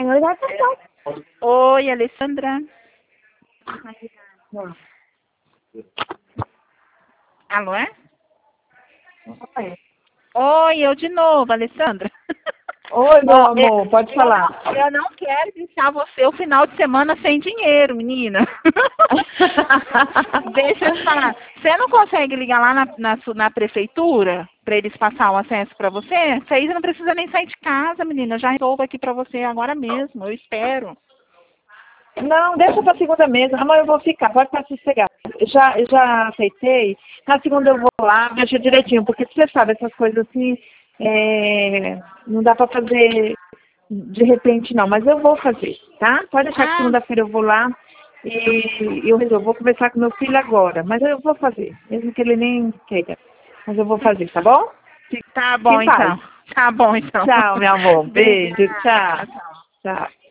Ai, já tá. Oi, Alessandra. Alô, é? Oi, eu de novo, Alessandra. Oi, meu amor, pode falar. Eu não quero deixar você o final de semana sem dinheiro, menina. Deixa eu te falar. Você não consegue ligar lá na prefeitura para eles passar o acesso para você? Você aí não precisa nem sair de casa, menina. Eu já resolvo aqui para você agora mesmo. Eu espero. Não, deixa pra segunda mesmo. Amor, eu vou ficar, pode ficar sossegado. Já aceitei. Na segunda eu vou lá, deixa direitinho, porque você sabe, essas coisas assim, não dá pra fazer de repente não, mas eu vou fazer, tá? Pode deixar que Ah, segunda-feira eu vou lá e eu resolvo. Vou conversar com meu filho agora, mas eu vou fazer, mesmo que ele nem queira. Mas eu vou fazer, tá bom? Fique tá bom em paz. então. Tá bom então. Tchau, meu amor. Beijo, Obrigada. tchau. Tchau. Tchau.